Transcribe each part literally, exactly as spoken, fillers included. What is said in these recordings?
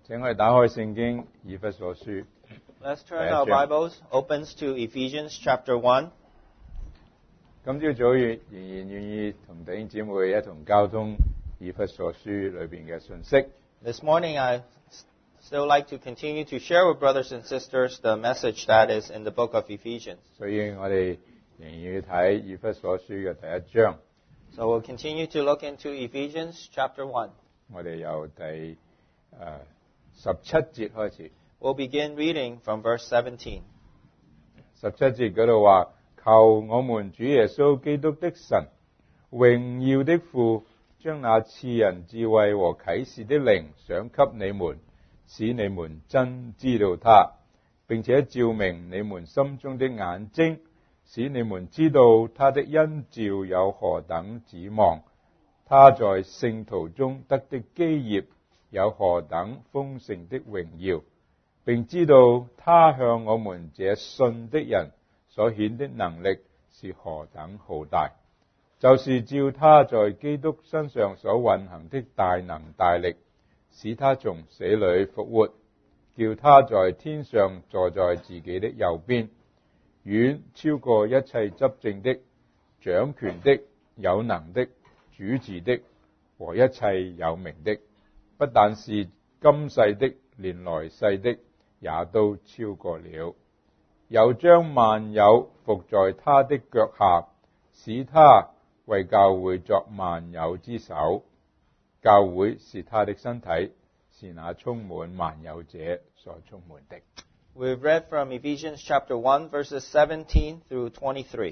請我哋打開聖經以弗所書。 Let's turn our Bibles, opens to Ephesians chapter one. 今朝早仍然願意同弟兄姊妹一同交通以弗所書裏邊嘅信息。 This morning I still like to continue to share with brothers and sisters the message that is in the book of Ephesians. 所以我哋仍然要睇以弗所書嘅第一章。 So we'll continue to look into Ephesians chapter one. 我哋由第誒十七節開始。 We'll begin reading from verse seventeen. 十七節嗰度話：求我們主耶穌基督的神，榮耀的父，將那賜人智慧和啟示的靈賞給你們，使你們真知道他，並且照明你們心中的眼睛，使你們知道他的恩召有何等指望，他在聖徒中得的基業有何等豐盛的榮耀，並知道他向我們這信的人所顯的能力是何等浩大，就是照他在基督身上所運行的大能大力，使他從死裏復活，叫他在天上坐在自己的右邊，遠超過一切執政的、掌權的、有能的、主治的和一切有名的，不但是今世的，連來世的也都超過了，又將萬有服在他的腳下，使他為教會作萬有之首。教會是他的身體，是那充滿萬有者所充滿的。 We've read from Ephesians chapter one, verses seventeen through twenty-three.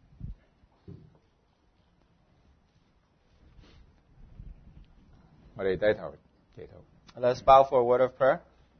我哋低頭祈禱。 Let's bow for a word of prayer.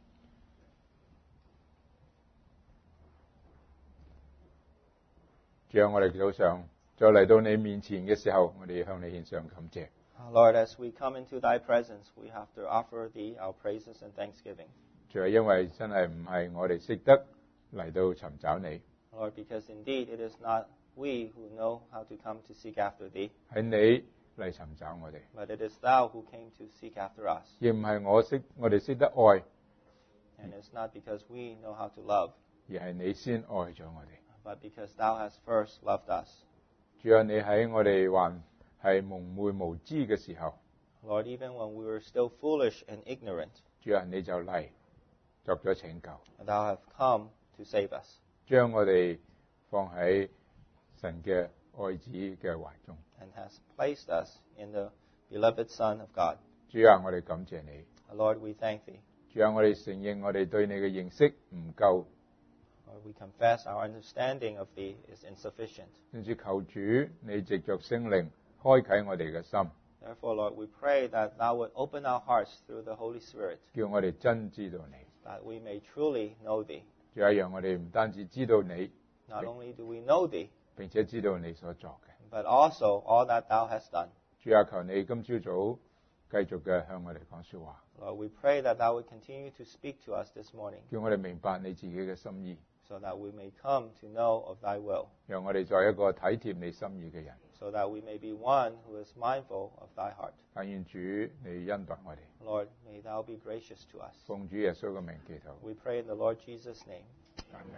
主啊，我哋早上再嚟到你面前嘅時候，我哋向你獻上感謝。 Lord, as we come into thy presence, we have to offer thee our praises and thanksgiving. 主啊，因為真係唔係我哋識得嚟到尋找你， Lord, because indeed it is not we who know how to come to seek after thee, 係你嚟尋找我哋， but it is thou who came to seek after us. 亦唔係我識我哋識得愛， And it's not because we know how to love, 而係你先愛咗我哋。 but because thou hast first loved us. 主啊，你喺我哋還係蒙昧無知嘅時候， Lord, even when we were still foolish and ignorant, 主啊，你就嚟作咗拯救， thou hast come to save us, 將我哋放喺神嘅愛子嘅懷中。 and hast placed us in the beloved Son of God. 主啊，我哋感謝你。 Lord, we thank thee. 主啊，我哋承認我哋對你嘅認識唔夠， Lord, we confess our understanding of thee is insufficient. 甚至求主你藉着聖靈開啟我哋嘅心， Therefore, Lord, we pray that thou would open our hearts through the Holy Spirit, 叫我哋真知道你。 that we may truly know thee. 主啊，讓我哋唔單止知道你， Not only do we know thee, 並且知道你所作嘅。 but also all that thou hast done. 主啊，求你今朝早繼續嘅向我哋講說話， Lord, we pray that thou would continue to speak to us this morning, 叫我哋明白你自己嘅心意， so that we may come to know of thy will, 讓我哋做一個體貼你心意嘅人。 so that we may be one who is mindful of thy heart. 但願主你恩待我哋， Lord, may thou be gracious to us. 奉主耶穌嘅名祈禱。 We pray in the Lord Jesus' name. 阿們。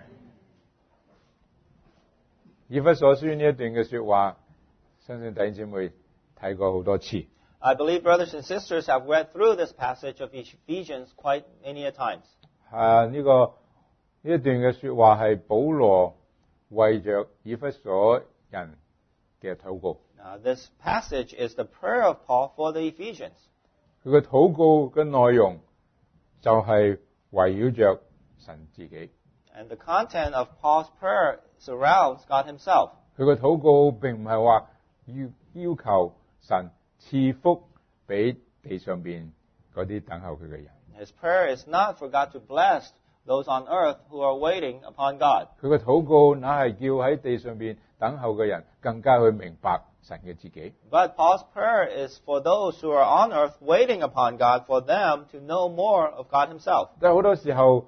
以弗所書呢一段嘅說話，相信弟兄姊妹睇過好多次。 I believe brothers and sisters have read through this passage of Ephesians quite many a times. 啊，呢、這個呢一段嘅說話係保羅為着以弗所人嘅禱告。 Now, this passage is the prayer of Paul for the Ephesians. 佢嘅禱告嘅內容就係圍繞着神自己。 And the content of Paul's prayer surrounds God himself. 佢嘅禱告並唔係話要要求神賜福俾地上邊嗰啲等候佢嘅人。 His prayer is not for God to bless those on earth who are waiting upon God. 佢嘅禱告乃係叫喺地上邊等候嘅人更加去明白神嘅自己。 But Paul's prayer is for those who are on earth waiting upon God, for them to know more of God himself. 但係好多時候，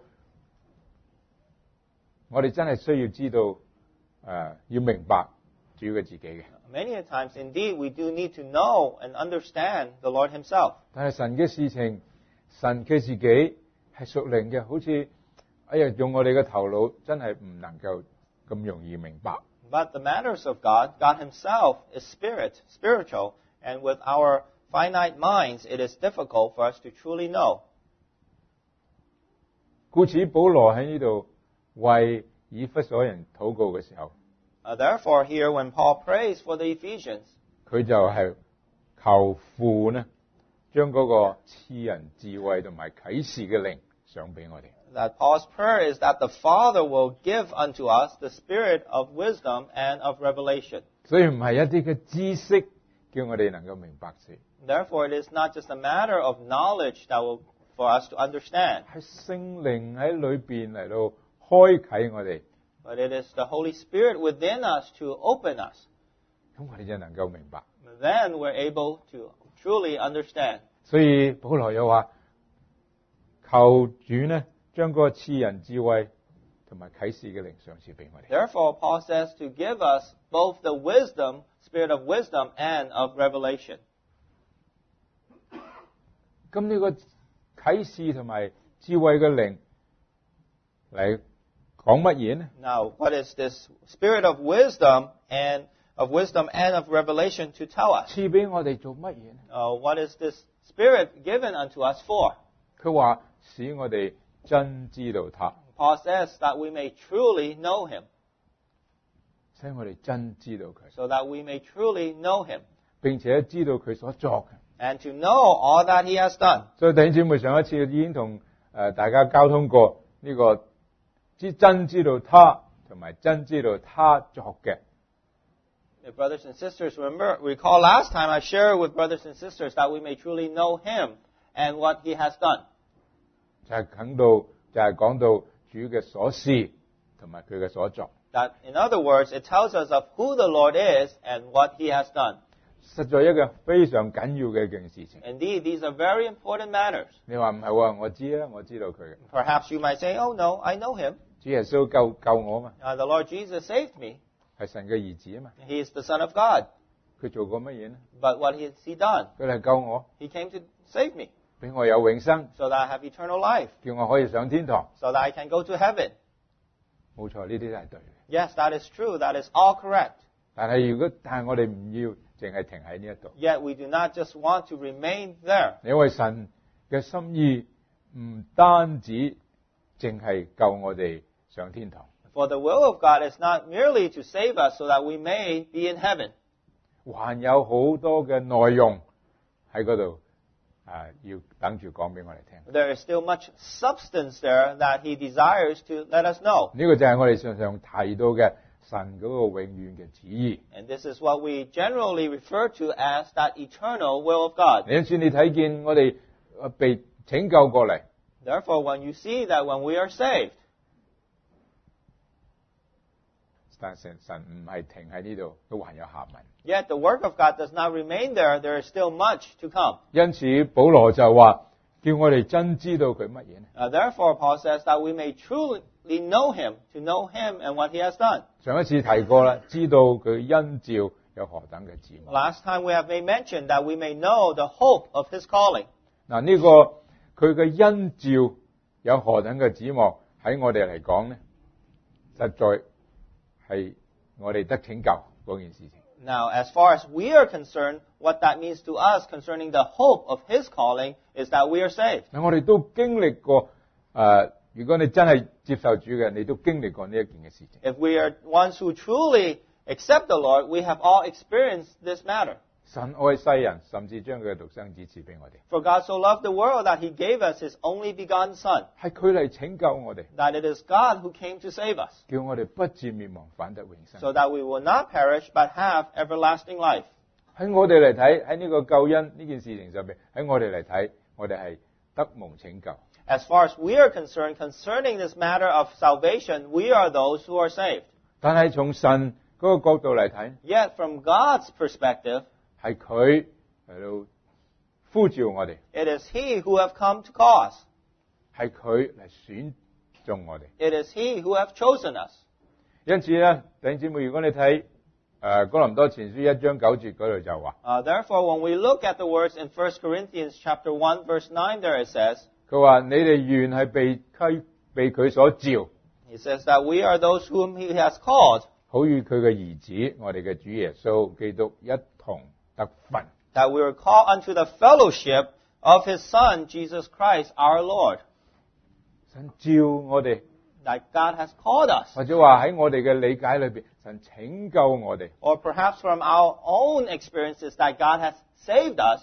我哋真係需要知道，誒、呃，要明白主嘅自己嘅。 Many a times, indeed, we do need to know and understand the Lord himself. 但係神嘅事情神佢自己係屬靈嘅，好似哎呀用我哋嘅頭腦真係唔能夠咁容易明白。 But the matters of God, God himself is spirit, spiritual, and with our finite minds, it is difficult for us to truly know. 故此，保羅喺呢度為以弗所人禱告嘅時候， Uh, therefore, here when Paul prays for the Ephesians, 佢就係求父呢，將嗰個賜人智慧同埋啟示嘅靈賞俾我哋。 that Paul's prayer is that the Father will give unto us the spirit of wisdom and of revelation. 所以唔係一啲嘅知識叫我哋能夠明白事， Therefore, it is not just a matter of knowledge that will for us to understand, 係聖靈喺裏邊嚟到開啟我哋， but it is the Holy Spirit within us to open us. 咁我哋就能夠明白。 Then we're able to truly understand. 所以保羅又話：求主呢，將嗰個賜人智慧同埋啟示嘅靈賞賜俾我哋。 Therefore, Paul says to give us both the wisdom, spirit of wisdom, and of revelation. 咁呢個啟示同埋智慧嘅靈嚟講乜嘢呢？ Now, what is this spirit of wisdom and of wisdom and of revelation to tell us? 賜俾我哋做乜嘢呢？ Uh, what is this spirit given unto us for? 佢話使我哋真知道他， Paul says that we may truly know him, 使我哋真知道佢， so that we may truly know him, 並且知道佢所作嘅。 and to know all that he has done. 所以弟兄姊妹上一次已經同誒大家交通過呢個知真知道他同埋真知道他作嘅。 If brothers and sisters remember, recall last time I shared with brothers and sisters that we may truly know him and what he has done. 就係講到就係講到主嘅所事同埋佢嘅所作， That, in other words, it tells us of who the Lord is and what he has done. 實在一個非常緊要嘅一件事情。 Indeed, these are very important matters. 你話唔係喎，我知啊，我知道佢嘅， Perhaps you might say, oh no, I know him. 主耶穌救救我嘛， Uh, the Lord Jesus saved me. 係神嘅兒子啊嘛， He is the Son of God. 佢做過乜嘢呢？ But what has he done? 佢嚟救我， He came to save me 俾我有永生， so that I have eternal life, 叫我可以上天堂。 so that I can go to heaven. 冇錯，呢啲都係對嘅。 Yes, that is true. That is all correct. 但係如果但係我哋唔要淨係停喺呢一度， Yet we do not just want to remain there. 因為神嘅心意唔單止淨係救我哋上天堂， For the will of God is not merely to save us so that we may be in heaven. 還有好多嘅內容喺嗰度啊，要等住講俾我哋聽。 There is still much substance there that he desires to let us know. 呢個就係我哋常常提到嘅神嗰個永遠嘅旨意。 And this is what we generally refer to as that eternal will of God. 因此你睇見我哋呃被拯救過嚟， Therefore, when you see that when we are saved, 但神神唔係停喺呢度，都還有下文。 yet the work of God does not remain there. There is still much to come. 因此保羅就話叫我哋真知道佢乜嘢呢？ Uh, therefore, Paul says that we may truly know him, to know him and what he has done. 上一次提過啦，知道佢恩召有何等嘅指望。 Last time we have made mention that we may know the hope of his calling. 嗱，呢個佢嘅恩召有何等嘅指望，喺我哋嚟講呢，實在係我哋得拯救嗰件事情。 Now, as far as we are concerned, what that means to us concerning the hope of his calling is that we are saved. 嗱，我哋都經歷過誒、呃，如果你真係接受主嘅，你都經歷過呢一件嘅事情。 If we are ones who truly accept the Lord, we have all experienced this matter. 神愛世人，甚至將佢嘅獨生子賜俾我哋， For God so loved the world that he gave us his only begotten Son, 係佢嚟拯救我哋， that it is God who came to save us, 叫我哋不至滅亡，反得永生。 so that we will not perish but have everlasting life. 喺我哋嚟睇，喺呢個救恩呢件事情上面，喺我哋嚟睇，我哋係得蒙拯救。 As far as we are concerned, concerning this matter of salvation, we are those who are saved. 但係從神嗰個角度嚟睇， Yet from God's perspective, 係佢嚟到呼召我哋， it is he who have come to call us. 係佢嚟選中我哋。 It is he who have chosen us. 因此咧，弟兄姊妹，如果你睇誒哥林多前書一章九節嗰度就話， Uh, therefore, when we look at the words in First Corinthians chapter one, verse nine, there it says, 佢話你哋原係被溪被佢所召， he says that we are those whom he has called, 好與佢嘅兒子我哋嘅主耶穌基督一同得分。 that we are called unto the fellowship of his Son, Jesus Christ, our Lord. 神召我哋， That God has called us. 或者話喺我哋嘅理解裏邊，神拯救我哋。 Or perhaps from our own experiences that God has saved us.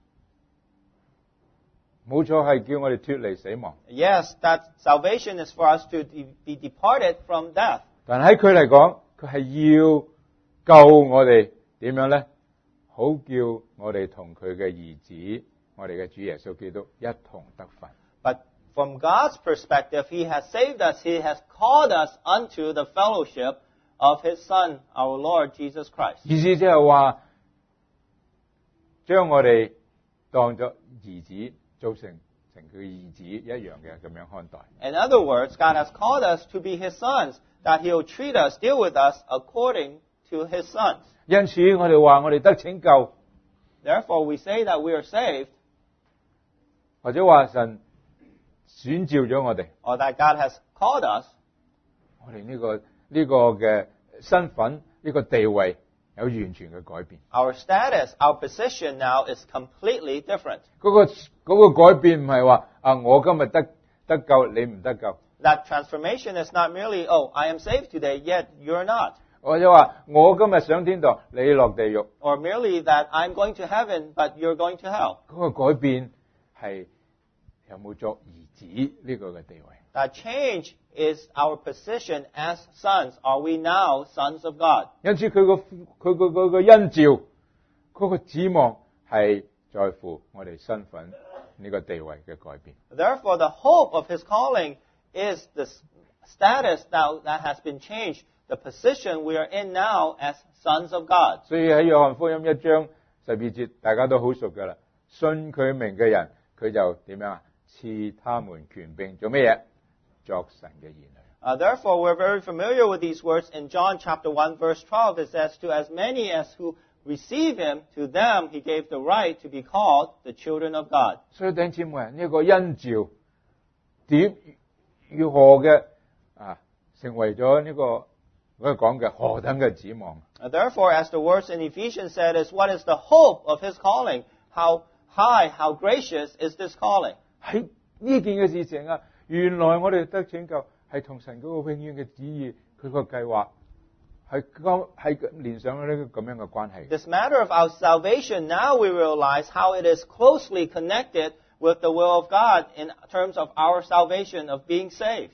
冇錯，係叫我哋脫離死亡。 Yes, that salvation is for us to de- be departed from death. 但喺佢嚟講，佢係要救我哋點樣咧？好叫我哋同佢嘅兒子，我哋嘅主耶穌基督一同得分。 But from God's perspective, he has saved us. He has called us unto the fellowship of his Son, our Lord Jesus Christ. 意思即係話，將我哋當作兒子，做成成佢兒子一樣嘅咁樣看待。 In other words, God has called us to be his sons, that he'll treat us, deal with us according to his sons. 因此，我哋話我哋得拯救， Therefore, we say that we are saved, 或者話神選召咗我哋， or that God has called us. 我哋呢、個呢、個嘅身份呢、個地位有完全嘅改變。 Our status, our position now is completely different. 嗰、個嗰、個改變唔係話啊，我今日得得救，你唔得救， That transformation is not merely, oh, I am saved today, yet you're not. 或者話我今日上天堂，你落地獄。 Or merely that I'm going to heaven, but you're going to hell. 嗰、個改變係有冇作兒子呢個嘅地位？ That change is our position as sons. Are we now sons of God? 因此佢個佢個佢個恩召，嗰、個指望係在乎我哋身份呢個地位嘅改變。 Therefore, the hope of his calling is the status now that has been changed, the position we are in now as sons of God. 所以喺約翰福音一章十二節，大家都好熟噶啦。信佢名嘅人，佢就點樣啊？賜他們權柄做咩嘢？作神嘅兒女。 Uh, therefore, we're very familiar with these words. In John chapter one, verse twelve, it says, to as many as who receive him, to them he gave the right to be called the children of God. 所以弟兄姊妹，呢、個恩召點如何嘅啊，成為咗呢、個我哋講嘅何等嘅指望？ Uh, therefore, as the words in Ephesians said, is what is the hope of his calling? How high, how gracious is this calling? 喺呢件嘅事情啊，原來我哋得拯救係同神嗰個永遠嘅旨意，佢個計劃係咁係連上咗呢個咁樣嘅關係。 This matter of our salvation, now we realize how it is closely connected with the will of God in terms of our salvation, of being saved.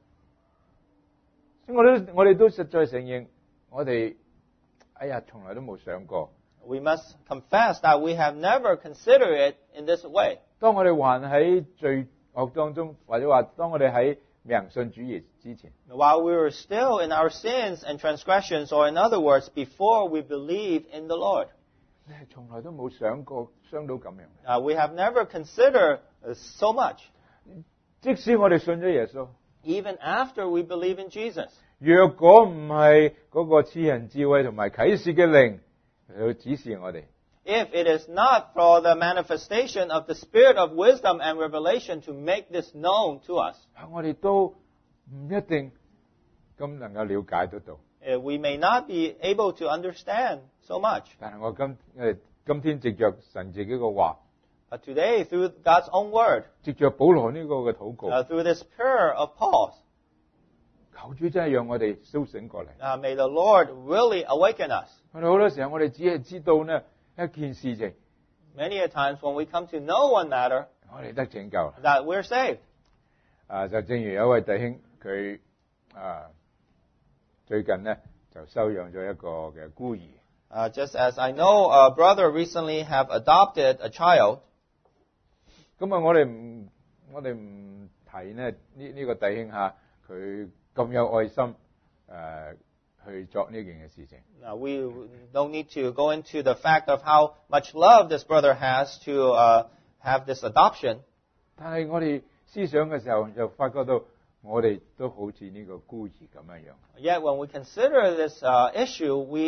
我都我哋都實在承認，我哋哎呀，從來都冇想過。 We must confess that we have never considered it in this way. 當我哋還喺罪惡當中，或者話當我哋喺未人信主義之前， While we were still in our sins and transgressions, or in other words, before we believed in the Lord. 你係從來都冇想過傷到咁樣。 Uh, we have never considered uh, so much, 即使我哋信咗耶穌， even after we believe in Jesus. 若果唔係嗰個賜人智慧同埋啟示嘅靈嚟到指示我哋， If it is not for the manifestation of the Spirit of wisdom and revelation to make this known to us, 我哋都唔一定咁能夠了解得到。 uh, we may not be able to understand so much. 但係我今誒今天藉着神自己嘅話， But today, through God's own word, 藉着保羅呢個嘅禱告， uh, through this prayer of Paul's, 求主真係讓我哋甦醒過嚟。 uh, may the Lord really awaken us. 我哋好多時候，我哋只係知道呢一件事情， Many a times when we come to know one matter, 我哋得拯救。 that we're saved. 啊，就正如有一位弟兄，佢啊最近呢就收養咗一個嘅孤兒。 Uh, just as I know a brother recently have adopted a child, 咁啊，我哋唔我哋唔提呢呢呢個弟兄嚇，佢咁有愛心誒、呃、去作呢件嘅事情。 now we don't need to go into the fact of how much love this brother has to uh, have this adoption. 但係我哋思想嘅時候，就發覺到我哋都好似呢個孤兒咁樣樣。 Yet when we consider this uh, issue, we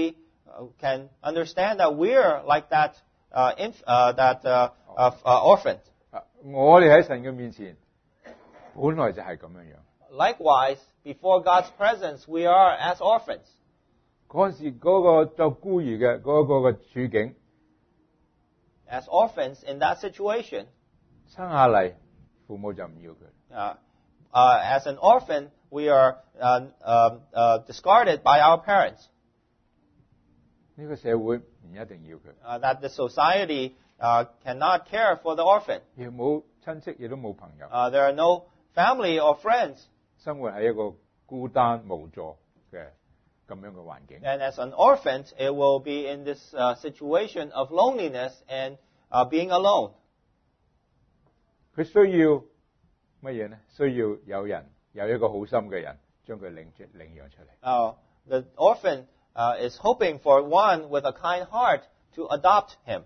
uh, can understand that we're like that, uh, inf- uh, that uh, uh, uh, orphan. 啊我哋喺神嘅面前，本來就係咁樣樣。 Likewise, before God's presence, we are as orphans. 嗰陣時嗰個作孤兒嘅嗰個嘅處境， As orphans in that situation, 生下嚟父母就唔要佢。 uh, uh, as an orphan, we are uh, uh, uh, discarded by our parents. 呢個社會唔一定要佢， Uh, that the society uh, cannot care for the orphan. 亦冇親戚，亦都冇朋友， Uh, there are no family or friends. 生活喺一個孤單無助嘅咁樣嘅環境。 And as an orphan, it will be in this uh, situation of loneliness and uh, being alone. 佢需要乜嘢呢？需要有人有一個好心嘅人將佢領出領養出嚟。 Uh, the orphan uh, is hoping for one with a kind heart to adopt him.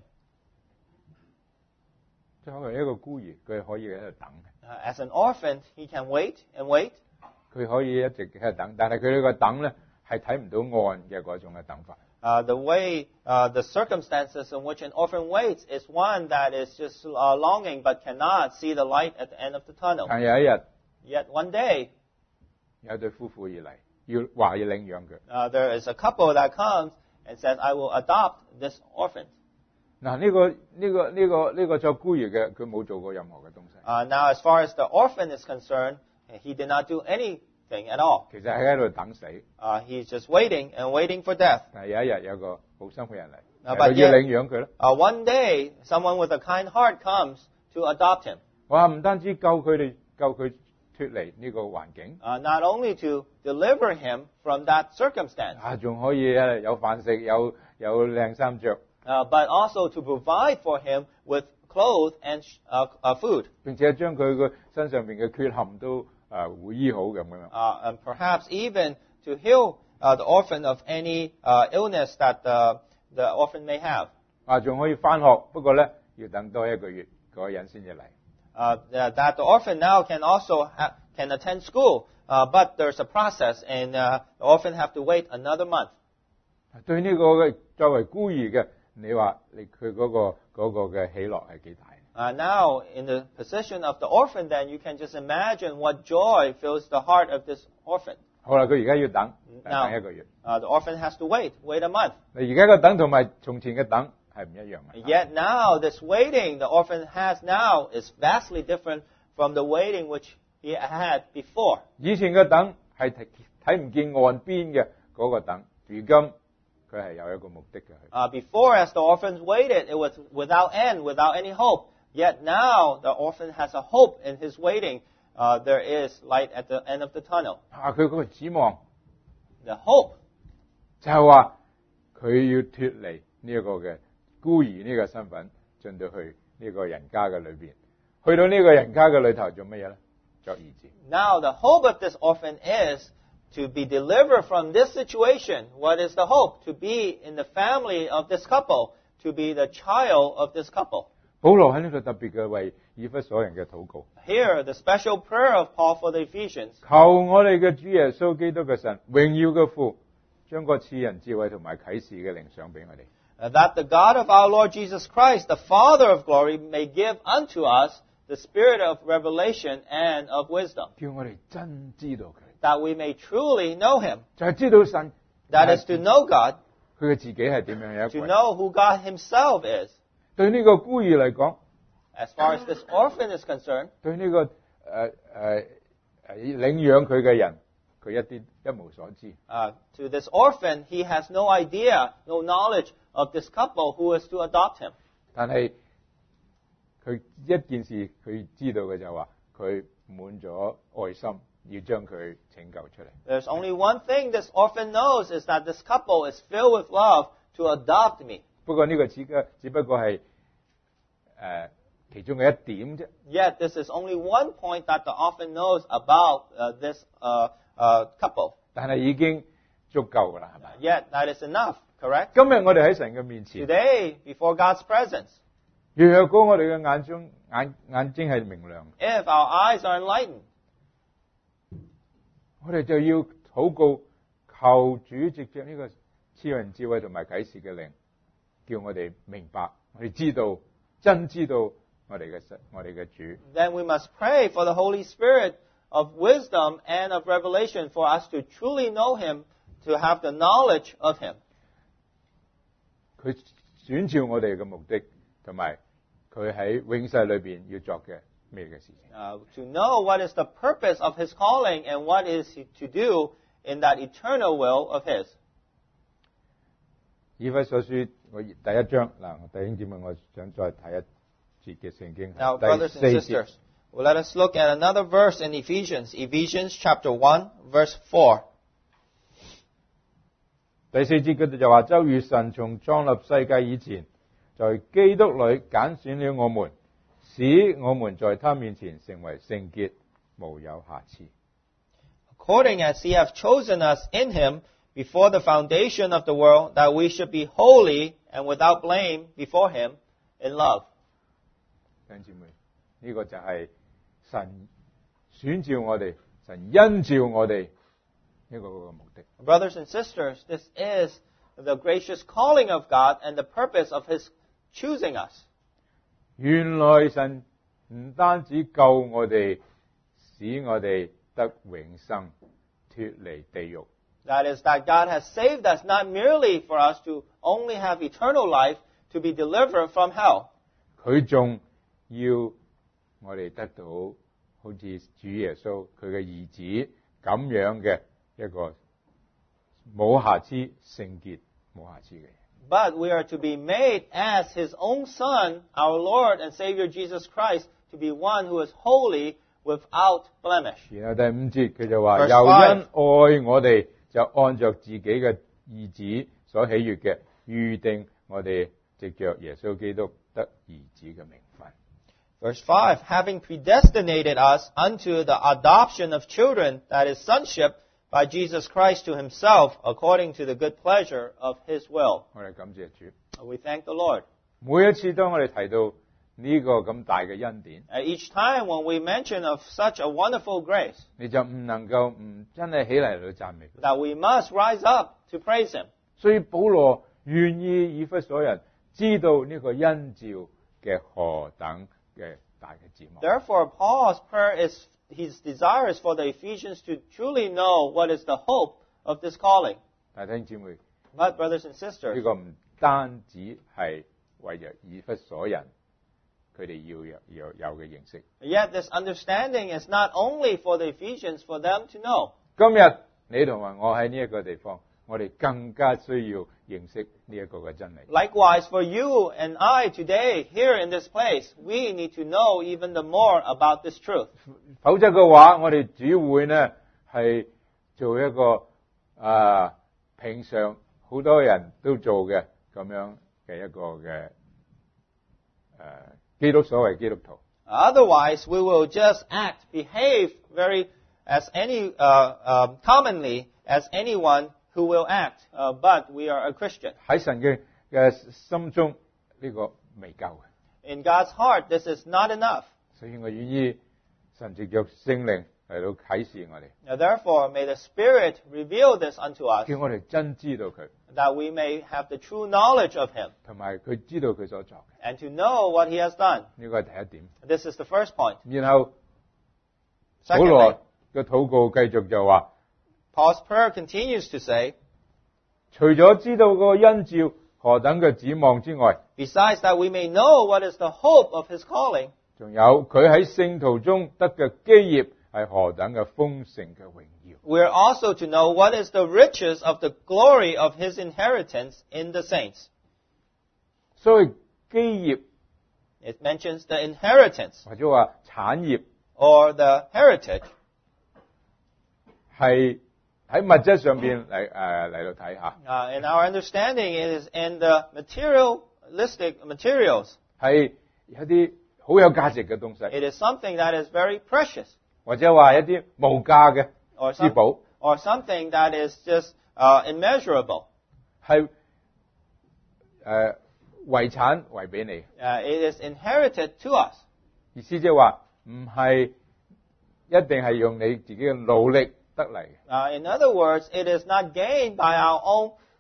即係可能一個孤兒，佢可以喺度等， Uh, as an orphan, he can wait and wait. 佢可以一直喺度等，但係佢呢個等咧係睇唔到岸嘅嗰種嘅等法。 Uh, the way, uh, the circumstances in which an orphan waits is one that is just uh, longing but cannot see the light at the end of the tunnel. 但有一日 Yet one day, 有對夫婦而嚟，要話要領養佢。 uh, there is a couple that comes and says, I will adopt this orphan. 嗱，呢個呢個呢個呢個作孤兒嘅，佢冇做過任何嘅東西， Uh, now, as far as the orphan is concerned, he did not do anything at all. 其實係喺度等死。 Uh, he's just waiting and waiting for death. 但係有一日有個好心嘅人嚟， 啊佢要領養佢咧。 Uh, one day, someone with a kind heart comes to adopt him. 哇！唔單止救佢哋，救佢脫離呢個環境， Uh, not only to deliver him from that circumstance, 啊，仲可以啊有飯食，有有靚衫着， uh, but also to provide for him with clothes and uh, uh, food, 並且將佢個身上邊嘅缺陷都啊會醫好咁樣。 uh, and perhaps even to heal uh, the orphan of any uh, illness that the, the orphan may have. 啊，仲可以翻學，不過咧要等多一個月，嗰個人先至嚟。 Uh, that the orphan now can also ha- can attend school, uh, but there's a process, and uh, the orphan have to wait another month. 對呢個嘅作為孤兒嘅，你話你佢嗰個嗰個嘅喜樂係幾大？ Uh, now, in the position of the orphan, then you can just imagine what joy fills the heart of this orphan. 好啦，佢而家要等， Now, 等一個月。 uh, the orphan has to wait, wait a month. 你而家嘅等同埋從前嘅等係唔一樣嘅。 Yet now, this waiting the orphan has now is vastly different from the waiting which he had before. 以前嘅等係睇睇唔見岸邊嘅嗰個等，如今佢係有一個目的嘅。 Uh, before, as the orphans waited, it was without end, without any hope. Yet now, the orphan has a hope in his waiting. Uh, there is light at the end of the tunnel. 啊，佢嗰個指望 The hope 就係話佢要脫離呢一個嘅孤兒呢個身份，進到去呢個人家嘅裏邊。去到呢個人家嘅裏頭做乜嘢咧？作兒子。 Now, the hope of this orphan is to be delivered from this situation. What is the hope? To be in the family of this couple, to be the child of this couple. 保羅喺呢度特別嘅為以弗所人嘅禱告， Here, the special prayer of Paul for the Ephesians. 求我哋嘅主耶穌基督嘅神，榮耀嘅父，將個賜人智慧同埋啟示嘅靈賞俾我哋。 Uh, that the God of our Lord Jesus Christ, the Father of glory, may give unto us the spirit of revelation and of wisdom, 叫我哋真知道佢， that we may truly know Him. 就係知道神， That is to know God, 佢嘅自己係點樣一 to 位。 know who God Himself is. 對呢個孤兒嚟講， As far as this orphan is concerned, 對呢、個誒誒誒領養佢嘅人，佢一啲一無所知。 uh, to this orphan, he has no idea, no knowledge of this couple who is to adopt him. 但係佢一件事佢知道嘅就係話，佢滿咗愛心，要將佢拯救出嚟。 There's only one thing this orphan knows is that this couple is filled with love to adopt me. 不過呢個只嘅只不過係誒、呃、其中嘅一點啫。 Yet, this is only one point that the orphan knows about uh, this uh, uh, couple. 但係已經足夠㗎啦，係咪？ Yet, that is enough, correct? 今日我哋喺神嘅面前， Today, before God's presence, 若果我哋嘅眼中眼眼睛係明亮， if our eyes are enlightened, 我哋就要禱告，求主藉着呢個超人智慧同埋啟示嘅靈，叫我哋明白，我哋知道真知道我哋嘅神，我哋嘅主。 Then we must pray for the Holy Spirit of wisdom and of revelation for us to truly know Him, to have the knowledge of Him. 佢選召我哋嘅目的，同埋佢喺永世裏邊要作嘅咩嘅事情。 Uh, to know what is the purpose of His calling and what is He to do in that eternal will of His. 以弗所書我第一章嗱，弟兄姊妹，我想再睇一節嘅聖經， Now, 第 brothers 四 and 節。 sisters, well, let us look at another verse in Ephesians, Ephesians chapter one, verse four. 第四節嗰度就話，就如神從創立世界以前，在基督裏揀選了我們，使我們在他面前成為聖潔，無有瑕疵。 According as He hath chosen us in Him before the foundation of the world, that we should be holy and without blame before Him in love. 弟兄姊妹，呢、這個就係神選召我哋，神恩召我哋呢個個目的。 Brothers and sisters, this is the gracious calling of God and the purpose of His choosing us. 原來神唔單止救我哋，使我哋得永生，脫離地獄。 That is, that God has saved us not merely for us to only have eternal life, to be delivered from hell. 佢仲要我哋得到好似主耶穌佢嘅兒子咁樣嘅一個冇瑕疵、聖潔、冇瑕疵嘅人。 But we are to be made as His own Son, our Lord and Savior Jesus Christ, to be one who is holy without blemish. 然後第五節佢就話： Verse 又 five. 因愛我哋，就按着自己嘅意旨所喜悅嘅，預定我哋藉着耶穌基督得兒子嘅名分。 Verse five, having predestinated us unto the adoption of children, that is sonship, by Jesus Christ to Himself, according to the good pleasure of His will. 我哋感謝主。 We thank the Lord. 每一次當我哋提到呢個咁大嘅恩典， At each time when we mention of such a wonderful grace, 你就唔能夠唔真係起嚟去讚美佢。 that we must rise up to praise Him. 所以保羅願意以弗所人知道呢個恩召嘅何等嘅大嘅指望。 Therefore, Paul's prayer is, his desire is for the Ephesians to truly know what is the hope of this calling. 但弟兄姊妹， But, brothers and 呢 sisters, 個唔單止係為着以弗所人佢哋要有有有嘅認識。 yet this understanding is not only for the Ephesians, for them to know. 今日你同埋我喺呢一個地方，我哋更加需要認識呢一個嘅真理。 Likewise, for you and I today, here in this place, we need to know even the more about this truth. 否則嘅話，我哋只會呢係做一個啊平常好多人都做嘅咁樣嘅一個嘅誒、啊、基督所謂基督徒。 Otherwise, we will just act, behave very as any uh, uh, commonly as anyone who will act. Uh, but we are a Christian. 喺神嘅嘅心中呢個未夠嘅， In God's heart, this is not enough. 所以我願意神藉着聖靈嚟到啟示我哋， Now, therefore, may the Spirit reveal this unto us, 叫我哋真知道佢， that we may have the true knowledge of Him 同埋佢知道佢所作嘅， and to know what He has done. 呢個係第一點。 This is the first point. 然後保 Secondly, 羅嘅禱告繼續就話， Paul's prayer continues to say, 除咗知道個恩召何等嘅指望之外， besides that we may know what is the hope of His calling, 仲有佢喺聖徒中得嘅基業係何等嘅豐盛嘅榮耀。 we are also to know what is the riches of the glory of His inheritance in the saints. 所以基業 It mentions the inheritance 或者話產業 or the heritage. 係喺物質上邊嚟誒嚟到睇下， Uh, in our understanding, it is in the materialistic materials. 係一啲好有價值嘅東西， It is something that is very precious, 或者話一啲無價嘅 or, 珠 some, 寶， or something that is just uh, immeasurable. 係誒遺產遺俾你。 Uh, it is inherited to us. 意思即係話唔係一定係用你自己嘅努力得嚟嘅， Uh, in other words, it is not gained by our own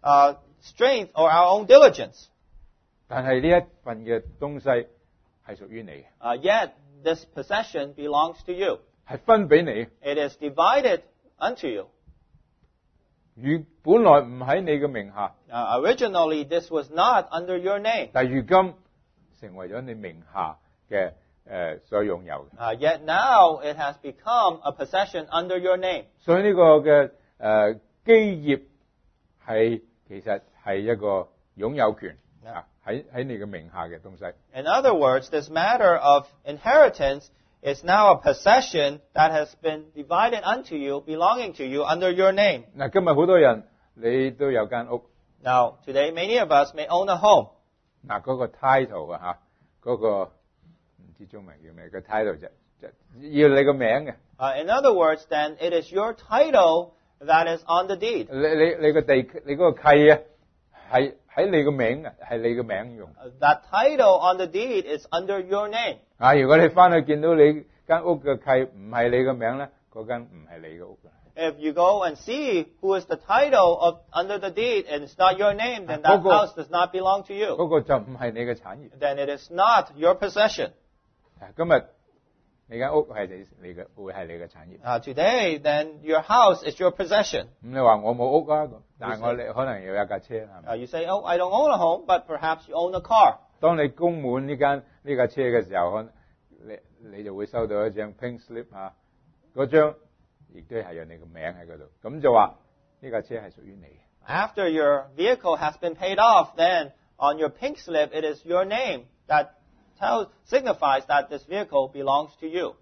uh, strength or our own diligence. 但係呢一份嘅東西係屬於你嘅， Uh, yet this possession belongs to you. 係分俾你， It is divided unto you. 如本來唔喺你嘅名下， Uh, originally, this was not under your name. 但係如今成為咗你名下嘅誒、呃、所擁有嘅。 Uh, yet now it has become a possession under your name. 所以呢個嘅誒、呃、基業係其實係一個擁有權啊，喺喺你嘅名下嘅東西。 In other words, this matter of inheritance is now a possession that has been divided unto you, belonging to you under your name. 嗱，今日好多人你都有間屋， Now, today, many of us may own a home. 嗱嗰個 title 啊嚇，嗰、個唔知中文叫咩？個 title 就就要你個名嘅。 Uh, in other words, then, it is your title that is on the deed. 你你你個地你嗰個契啊，係喺你個名啊，係你個名用。 Uh, that title on the deed is under your name. 啊，如果你翻去見到你間屋嘅契唔係你個名咧，嗰間唔係你嘅屋。 If you go and see who is the title of under the deed and it's not your name, then that 嗰個 house does not belong to you. 嗰個就唔係你嘅產業。 Then it is not your possession. 今日你間屋係你你嘅，會係你嘅產業。 Uh, today, then your house is your possession. 咁你話我冇屋啊，但係我哋可能有一架車，係咪？ Uh, you say, oh, I don't own a home, but perhaps you own a car. 當你供滿呢間呢架車嘅時候，可能你你就會收到一張 pink slip 啊，嗰張亦都係有你個名喺嗰度，咁就話呢架車係屬於你嘅。 After your vehicle has been paid off, then on your pink slip, it is your name that tells, signifies that this vehicle belongs to you.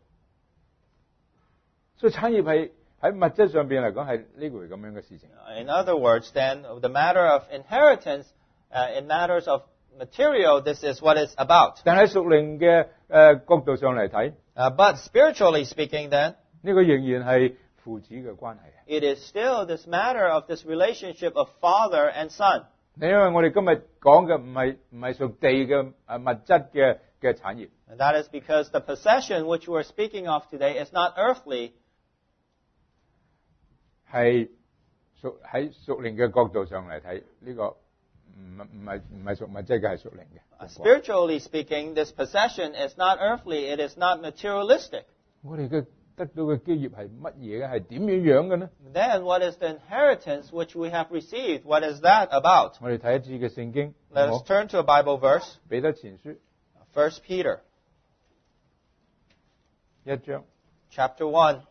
所以產業係喺物質上邊嚟講係呢回咁樣嘅事情。 In other words, then, the matter of inheritance, uh, in matters of material, this is what it's about. 但喺屬靈嘅誒角度上嚟睇， Uh, but spiritually speaking, then, 呢個仍然係父子嘅關係。 it is still this matter of this relationship of father and son. 因為我哋今日講嘅唔係唔係屬地嘅誒物質嘅嘅產業， And that is because the possession which we're speaking of today is not earthly, 係屬喺屬靈嘅角度上嚟睇，呢個唔唔係唔係屬物質嘅，係屬靈嘅。 Uh, spiritually speaking, this possession is not earthly, it is not materialistic. 我哋嘅得到嘅基業係乜嘢嘅？係點樣樣嘅呢？ Then what is the inheritance which we have received? What is that about? 我哋睇一次嘅聖經， Let us turn to a Bible verse, 彼得前書 First Peter 一章 chapter one.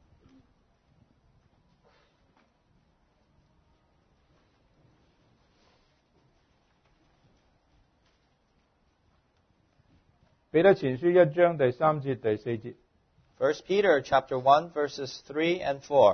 彼得前書一章第三節第四節。 First Peter chapter one, verses three and four.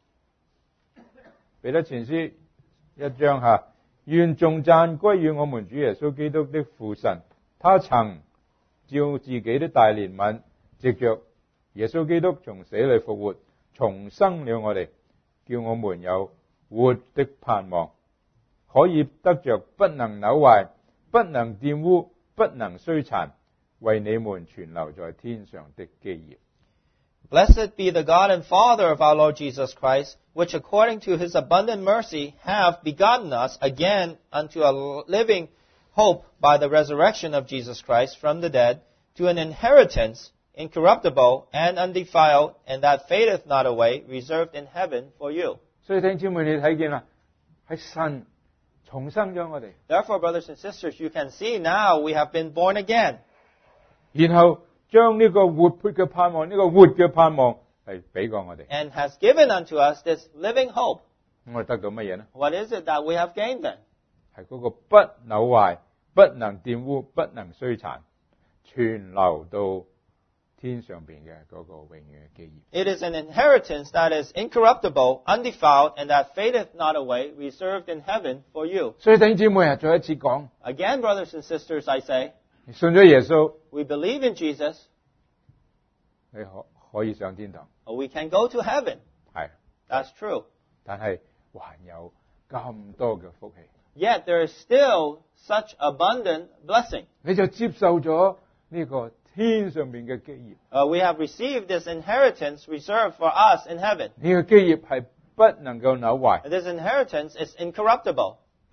彼得前書一章下，願頌讚歸於我們主耶穌基督的父神，他曾照自己的大憐憫，藉着耶穌基督從死裏復活，重生了我哋，叫我們有活的盼望，可以得着不能朽壞、不能玷污、不能衰殘，為你們存留在天上的基業。 Blessed be the God and Father of our Lord Jesus Christ, which according to his abundant mercy have begotten us again unto a living hope by the resurrection of Jesus Christ from the dead, to an inheritance incorruptible and undefiled, and that fadeth not away, reserved in heaven for you. 所以弟兄姊妹，你睇見啦，係神重生咗我哋， Therefore, brothers and sisters, you can see now we have been born again. 然後將呢個活潑嘅盼望，呢、個活嘅盼望係俾過我哋。 And has given unto us this living hope. 我哋得到乜嘢呢？ What is it that we have gained then? 係嗰個不朽壞、不能玷污、不能衰殘，存留到天上邊嘅嗰個永遠嘅基業。 It is an inheritance that is incorruptible, undefiled, and that fadeth not away, reserved in heaven for you. 所以弟兄姊妹啊，再一次講， Again, brothers and sisters, I say, 你信咗耶穌， we believe in Jesus, 你可可以上天堂， or we can go to heaven. 係， That's true. 但係還有咁多嘅福氣， Yet there is still such abundant blessing. 你就接受咗呢個天上邊嘅基業。 Uh, we have received this inheritance reserved for us in heaven. 呢個基業係不能夠朽壞， And this inheritance is incorruptible.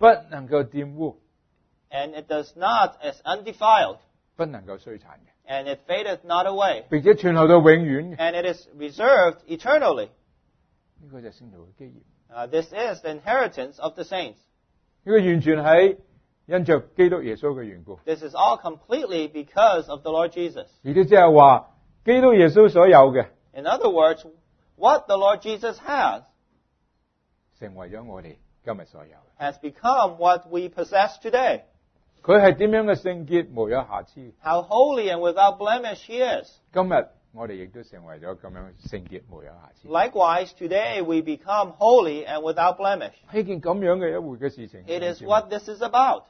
不能夠玷污， and it does not is undefiled, 不能夠衰殘嘅， and it fadeth not away, 並且存留到永遠嘅。 and it is reserved eternally. 呢、個就係聖徒嘅基業。 Uh, this is the inheritance of the saints. 呢、個完全係因着基督耶穌嘅緣故， This is all completely because of the Lord Jesus. 亦都即係話基督耶穌所有嘅， In other words, what the Lord Jesus has 成為咗我哋今日所有嘅。 has become what we possess today. 佢係點樣嘅聖潔，無有瑕疵。 How holy and without blemish He is. 今日我哋亦都成為咗咁樣聖潔，無有瑕疵。 Likewise, today we become holy and without blemish. 係一件咁樣嘅一回嘅事情。 It is what this is about.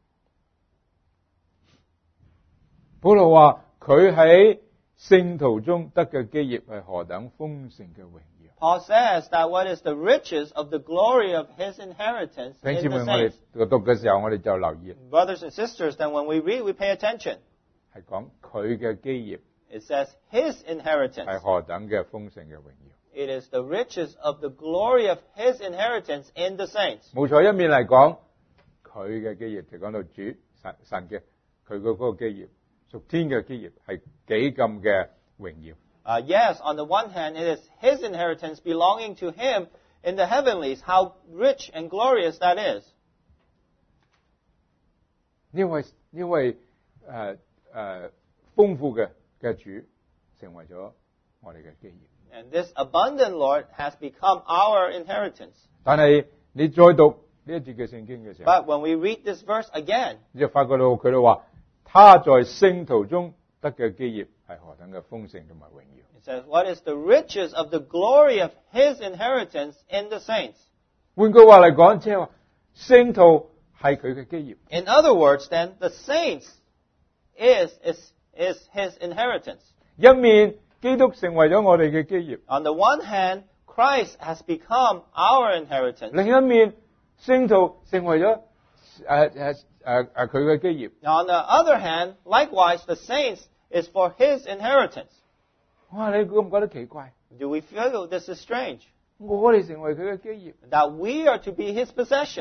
保羅話佢喺聖徒中得嘅基業係何等豐盛嘅榮耀。 Paul says that what is the riches of the glory of His inheritance 弟兄 in 姊妹， the 我哋 saints. 讀嘅時候，我哋就留意 Brothers and sisters, then when we read, we pay attention. 係講佢嘅基業 It says His 係 inheritance. 何等嘅豐盛嘅榮耀。 It is the riches of the glory of His inheritance in the saints. 冇錯，一面嚟講，佢嘅基業就講到主神神嘅佢嗰個基業，屬天嘅基業係幾咁嘅榮耀。 Uh, yes, on the one hand, it is His inheritance belonging to Him in the heavenlies. How rich and glorious that is. 呢位呢位誒誒豐富嘅嘅主，成為咗我哋嘅基業。 And this abundant Lord has become our inheritance. 但係你再讀呢一節嘅聖經嘅時候， But when we read this verse again, 你就發覺到佢哋話，他在聖徒中得嘅基業係何等嘅豐盛同埋榮耀。 it says, what is the riches of the glory of His inheritance in the saints? 換句話嚟講，即係話聖徒係佢嘅基業。 In other words, then, the saints is, is, is His inheritance. 一面基督成為咗我哋嘅基業， On the one hand, Christ has become our inheritance. 另一面聖徒成為咗誒誒誒誒佢嘅基業。 Now, on the other hand, likewise, the saints is for His inheritance. 哇！你覺唔覺得奇怪？ Do we feel this is strange? 我哋成為佢嘅基業， That we are to be His possession.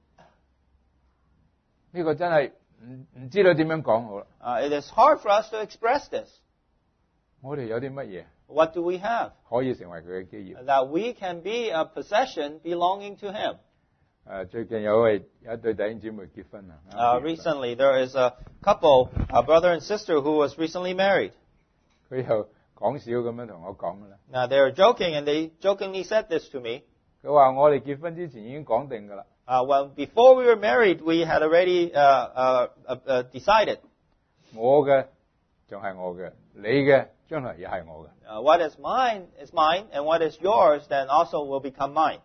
呢、個真係唔唔知道點樣講好啦。 Uh, it is hard for us to express this. 我哋有啲乜嘢 What do we have? 可以成為佢嘅基業？ That we can be a possession belonging to Him. 誒、最近有位有一對弟兄姊妹結婚啊。 Uh, recently, there is a couple, a brother and sister, who was recently married. 佢又講笑咁樣同我講㗎啦。 Now, they were joking, and they jokingly said this to me. 佢話我哋結婚之前已經講定㗎啦。 Uh, well, before we were married, we had already uh, uh, uh, uh, decided. 我嘅就係我嘅，你嘅將來也係我嘅。 Uh, what is mine is mine, and what is yours then also will become mine.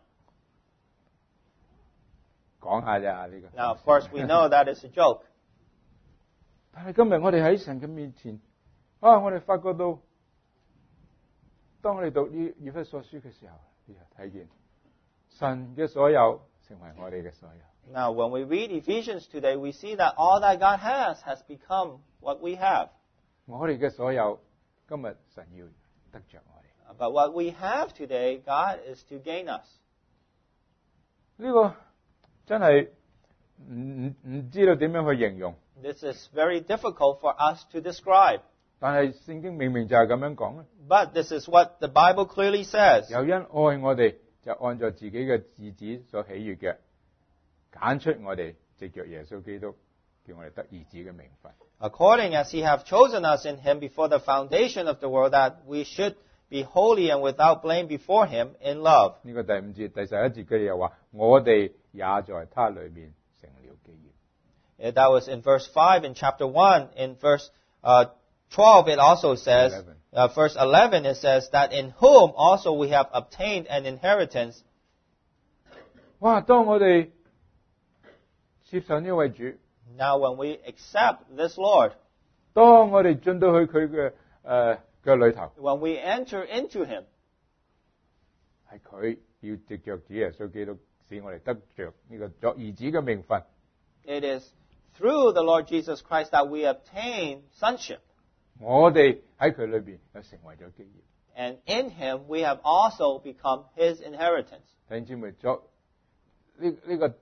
講下咋呢個。 Now, of course, we know that is a joke. 但係今日我哋喺神嘅面前，啊，我哋發覺到，當我哋讀呢以弗所書嘅時候，你就睇見神嘅所有成為我哋嘅所有。 Now, when we read Ephesians today, we see that all that God has has become what we have. 我哋嘅所有，今日神要得着我哋。 But what we have today, God is to gain us. 呢、個真係唔唔唔知道點樣去形容， This is very difficult for us to describe. 但係聖經明明就係咁樣講啊。 But this is what the Bible clearly says. 有因愛我哋，就按照自己嘅旨子所喜悅嘅，揀出我哋，藉着耶穌基督，叫我哋得兒子嘅名分。 According as He hath chosen us in Him before the foundation of the world, that we should be holy and without blame before Him in love. 呢個第五節、第十一節嘅又話，我哋也在他裏面成了基業。 Uh, That was in verse five in chapter one. In verse uh, twelve, it also says, eleven. uh, verse eleven, it says that in whom also we have obtained an inheritance. 哇！當我哋接受呢位主， Now, when we accept this Lord, 當我哋進到去佢嘅誒嘅裏頭， when we enter into Him, 係佢要藉着主耶穌基督，使我哋得着呢個作兒子嘅名分。 it is through the Lord Jesus Christ that we obtain sonship. 我哋喺佢裏邊就成為咗基業。 And in Him, we have also become His inheritance. 弟兄姊妹，作呢呢個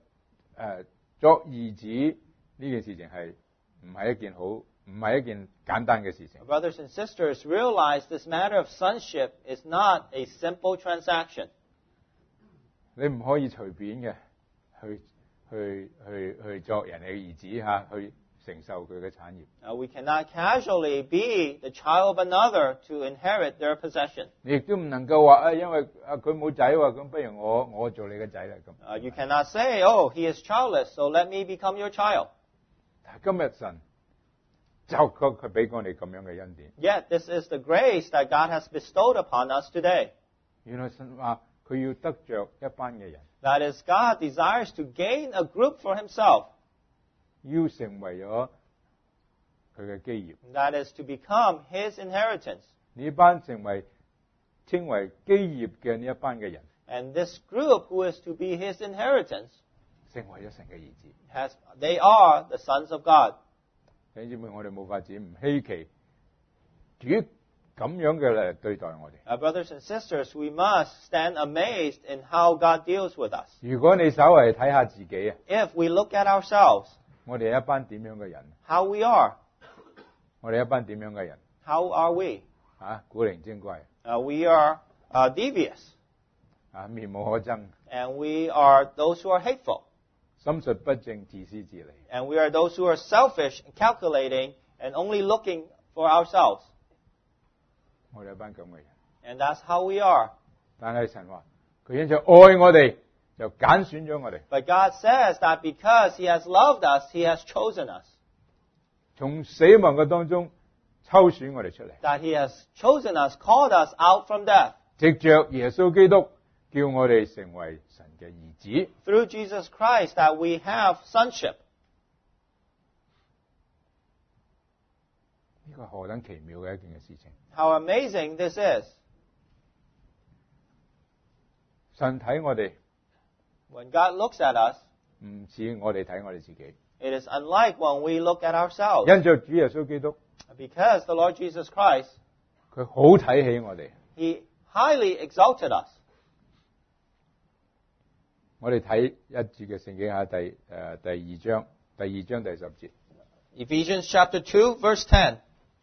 誒作兒子呢件事情係唔係一件好唔係一件簡單嘅事情。 Brothers and sisters, realize this matter of sonship is not a simple transaction. 你唔可以隨便嘅去去去去作人哋嘅兒子嚇，去承受佢嘅產業。 Uh, we cannot casually be the child of another to inherit their possession. 你亦都唔能夠話啊，因為啊佢冇仔喎，咁不如我我做你嘅仔啦咁。 Uh, you cannot say, oh, he is childless, so let me become your child. 但係今日神就確佢俾我哋咁樣嘅恩典。 Yet, this is the grace that God has bestowed upon us today. 原來神話佢要得着一班嘅人， That is, God desires to gain a group for himself. 要成為咗佢嘅基業。 That is, to become his inheritance. 呢班成為稱為基業嘅呢一班嘅人， And this group who is to be his inheritance, 成為咗神嘅兒子。 has, they are the sons of God. 弟兄姊妹，我哋冇法子唔稀奇主咁樣嘅嚟對待我哋。 Uh, brothers and sisters, we must stand amazed in how God deals with us. 如果你稍為睇下自己啊， If we look at ourselves, 我哋係一班點樣嘅人？ how we are, 我哋一班點樣嘅人？ how are we? 啊，古靈精怪， Uh, we are uh, devious, 啊，面目可憎， and we are those who are hateful, 心術不正，自私自利。 and we are those who are selfish, calculating, and only looking for ourselves. 我哋一班咁嘅人， And that's how we are. 但係神話佢因着愛我哋，就揀選咗我哋， But God says that because He has loved us, He has chosen us. 從死亡嘅當中抽選我哋出嚟， That He has chosen us, called us out from death. 藉着耶穌基督，叫我哋成為神嘅兒子。 Through Jesus Christ that we have sonship. 呢個係何等奇妙嘅一件嘅事情！ How amazing this is. 神睇我哋 When God looks at us, 唔似我哋睇我哋自己， it is unlike when we look at ourselves. 因着主耶穌基督， Because the Lord Jesus Christ, 佢好睇起我哋。 He highly exalted us. 我哋睇一節嘅聖經下第誒、呃、第二章，第二章第十節， Ephesians chapter two, verse ten.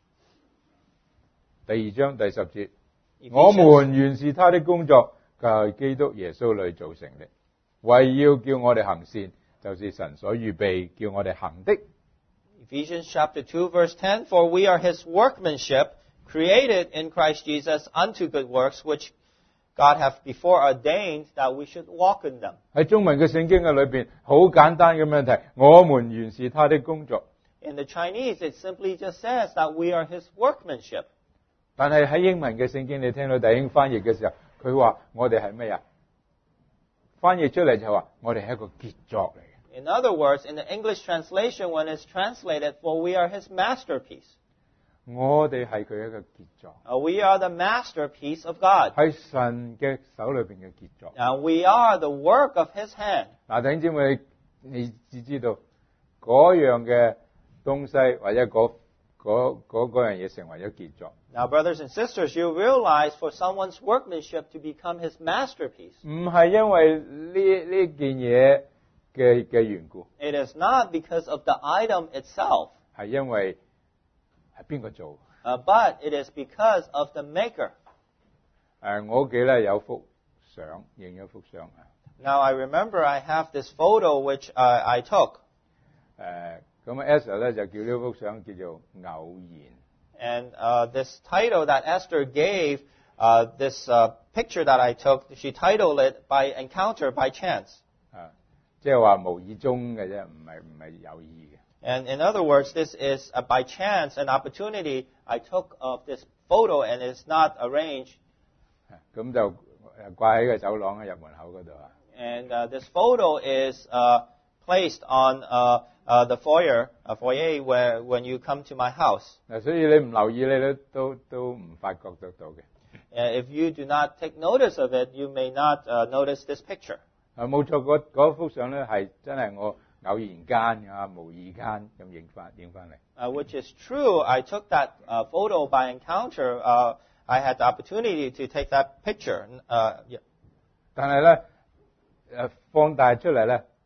第二章第十節， Ephesians, 我們原是他的工作，在基督耶穌裏造成的，為要叫我哋行善，就是神所預備叫我哋行的。 Ephesians chapter two, verse ten. For we are His workmanship, created in Christ Jesus unto good works, which God hath before ordained that we should walk in them. 喺中文嘅聖經嘅裏邊，好簡單嘅問題，我們原是他的工作。 In the Chinese, it simply just says that we are His workmanship. 但係喺英文嘅聖經，你聽到弟兄翻譯嘅時候，佢話我哋係咩啊？翻譯出嚟就話我哋係一個傑作嚟嘅。 In other words, in the English translation, when it's translated, for we are His masterpiece. 我哋係佢一個傑作， Uh, we are the masterpiece of God. 喺神嘅手裏邊嘅傑作。 And we are the work of His hand. 嗱，弟兄姊妹，你只知道嗰樣嘅東西或者嗰嗰嗰嗰樣嘢成為咗傑作， Now, brothers and sisters, you realize for someone's workmanship to become his masterpiece, 唔係因為呢呢件嘢嘅嘅緣故， it is not because of the item itself, 係因為係邊個做？ uh, but it is because of the maker. 誒、我屋企咧有幅相，影咗幅相啊。 Now, I remember I have this photo which uh, I took, 誒咁啊 Esther 咧就叫呢幅相叫做偶然。 and uh, this title that Esther gave uh, this uh, picture that I took, she titled it by encounter, by chance. 啊，即係話無意中嘅啫，唔係唔係有意嘅。 And in other words, this is uh, by chance an opportunity I took of this photo, and it's not arranged. 咁就誒掛喺個走廊嘅入門口嗰度啊。 And uh, this photo is uh, placed on uh, uh, the foyer, uh, foyer where when you come to my house. 嗱，所以你唔留意，你都都都唔發覺得到嘅。 Uh, if you do not take notice of it, you may not uh, notice this picture. 啊，冇錯，嗰嗰幅相咧係真係我偶然間啊，無意間咁影翻影翻嚟。 Uh, which is true. I took that uh, photo by encounter. Uh, I had the opportunity to take that picture. Uh, yeah. 但係咧誒放大出嚟咧，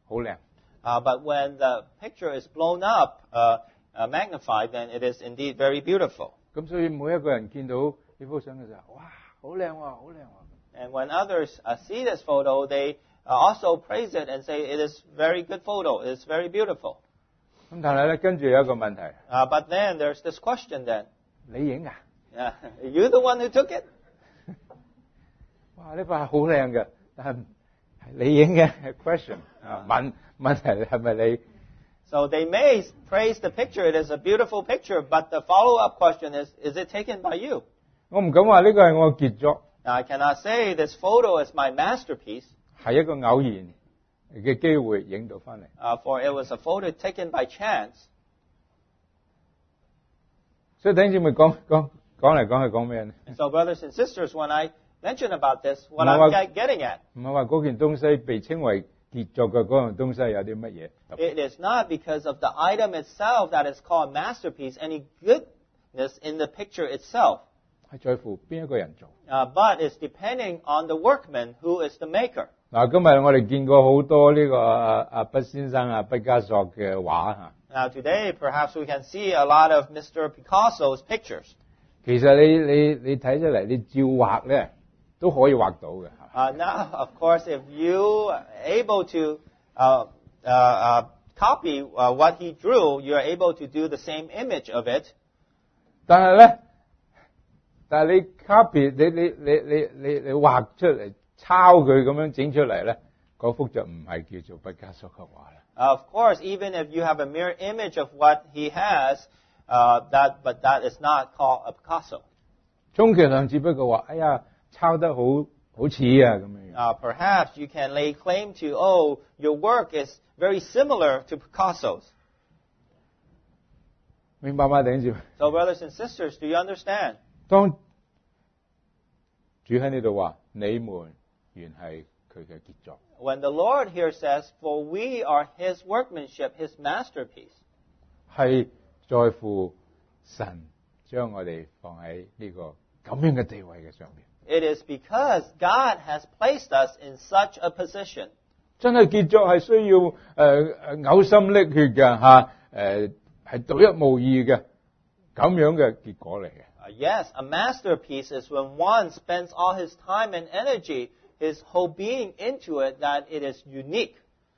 好靚。 Uh, but when the picture is blown up, uh, uh, magnified, then it is indeed very beautiful. 咁所以每一個人見到呢幅相嘅時候，哇，好靚喎，好靚喎。 And when others uh, see this photo, they uh, also praise it and say it is very good photo, it is very beautiful. 咁但係咧，跟住有一個問題， Uh, but then there's this question then. 你影啊？ Uh, are you the one who took it? 哇！呢塊係好靚嘅，但係係你影嘅 question 啊？問問題係咪你？ So they may praise the picture, it is a beautiful picture, but the follow-up question is, is it taken by you? 我唔敢話呢個係我傑作， Now, I cannot say this photo is my masterpiece, 係一個偶然嘅機會影到翻嚟。 uh, for it was a photo taken by chance. 所以弟兄姊妹講講講嚟講去講咩呢？ And so, brothers and sisters, when I mention about this, what No, I'm I- get- getting at, 唔係話嗰件東西被稱為傑作嘅嗰樣東西有啲乜嘢特別？ it is not because of the item itself that is called masterpiece, any goodness in the picture itself, 係在乎邊一個人做。 uh, but it's depending on the workman who is the maker. 嗱，今日我哋見過好多呢、個阿阿畢先生啊、畢加索嘅畫嚇。 Now, today, perhaps we can see a lot of Mister Picasso's pictures. 其實你你你睇出嚟，你照畫咧都可以畫到嘅。 Uh, now, of course, if you are able to uh, uh, uh, copy uh, what he drew, you are able to do the same image of it. 但係咧，但係你 copy 你你你你你你畫出嚟抄佢咁樣整出嚟咧，嗰幅就唔係叫做畢加索嘅畫啦。 Of course, even if you have a mirror image of what he has, uh, that but that is not called a Picasso. 充其量只不過話，哎呀，抄得好好似啊咁樣。 Uh, perhaps you can lay claim to, oh, your work is very similar to Picasso's. 明白嗎？弟兄姊妹， So, brothers and sisters, do you understand? 當主喺呢度話，你們原係佢嘅傑作， When the Lord here says, for we are his workmanship, his masterpiece, 係在乎神將我哋放喺呢個咁樣嘅地位嘅上面。 it is because God has placed us in such a position. 真係傑作係需要誒誒嘔心瀝血嘅嚇，誒係獨一無二嘅咁樣嘅結果嚟嘅。 Uh, yes, a masterpiece is when one spends all his time and energy, his whole being into it, that it is unique.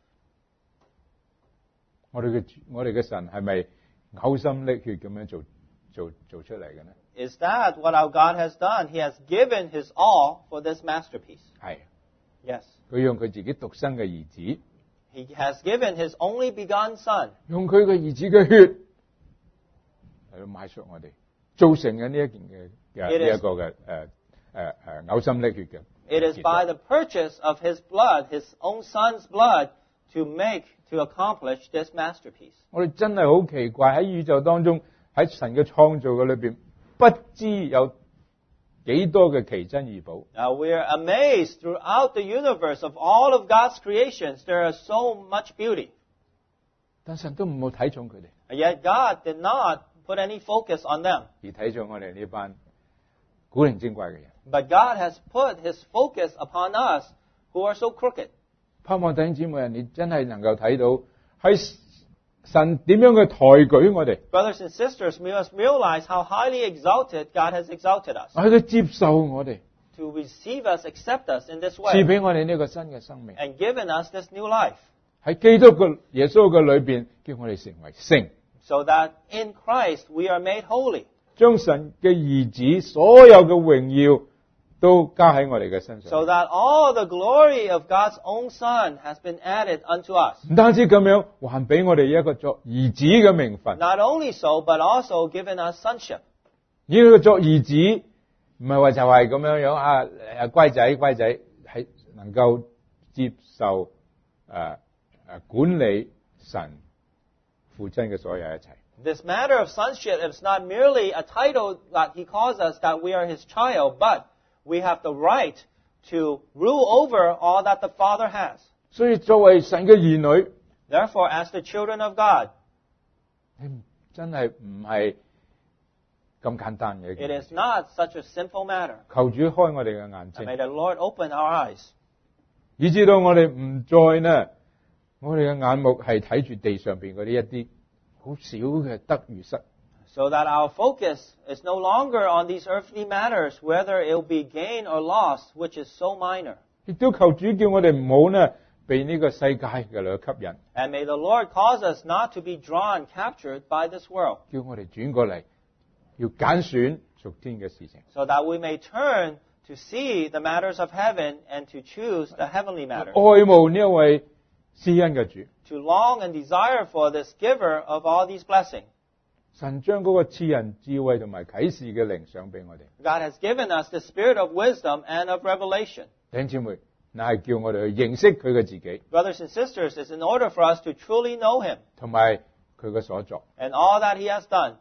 我哋嘅我哋嘅神係咪嘔心瀝血咁樣做做做出嚟嘅呢？ Is that what our God has done? He has given his all for this masterpiece. 係， Yes. 佢用佢自己獨生嘅兒子， He has given his only begotten Son. 用佢嘅兒子嘅血嚟到買贖我哋，造成嘅呢一件嘅嘅 It is- 呢一個嘅誒誒誒嘔心瀝血嘅。 It is by the purchase of his blood, his own Son's blood, to make, to accomplish this masterpiece. 我哋真係好奇怪喺宇宙當中，喺神嘅創造嘅裏邊，不知有幾多嘅奇珍異寶。 Now we are amazed throughout the universe of all of God's creations. There is so much beauty. 但神都唔好睇重佢哋， And yet God did not put any focus on them. 而睇重我哋呢班古靈精怪嘅人。 But God has put his focus upon us who are so crooked. 盼望弟兄姊妹，你真係能夠睇到係神點樣嘅抬舉我哋， Brothers and sisters, we must realize how highly exalted God has exalted us. 喺佢接受我哋， To receive us, accept us in this 賜 way. 俾我哋呢個新嘅生命。 And given us this new life. 喺基督嘅耶穌嘅裏邊，叫我哋成為聖， So that in Christ we are made holy. 將神嘅兒子所有嘅榮耀都加喺我哋嘅身 So 上。 that all the glory of God's own Son has been added unto us. 唔單止咁樣，還俾我哋一個作兒子嘅名分。 Not only so, but also given us sonship. 呢個作兒子唔係話就係咁樣樣啊誒乖仔乖仔，係能夠接受誒誒、呃呃管理神父親嘅所有一切。 This matter of sonship is not merely a title that he calls us that we are his child, but we have the right to rule over all that the Father has. 所以作為神嘅兒女， Therefore, as the children of God, 你真係唔係咁簡單嘅一 it 件 is 事。 not such a simple matter. 求主開我哋嘅眼 And may 睛， the Lord open our eyes, 以至到我哋唔再呢我哋嘅眼目係睇住地上邊嗰啲一啲好少嘅得與失。 So that our focus is no longer on these earthly matters, whether it will be gain or loss, which is so minor. 亦都求主叫我哋唔好呢被呢個世界嘅嚟吸引， And may the Lord cause us not to be drawn, captured by this world, 叫我哋轉過嚟，要揀選屬天嘅事情。 so that we may turn to see the matters of heaven and to choose the heavenly matters, 愛慕呢一位施恩嘅主， to long and desire for this giver of all these blessings. 神將嗰個賜人智慧同埋啟示嘅靈賞俾我哋。 God has given us the spirit of wisdom and of revelation. 弟兄姊妹，乃係叫我哋去認識佢嘅自己， Brothers and sisters, it's in order for us to truly know Him 同埋佢嘅所作。 and all that He has done.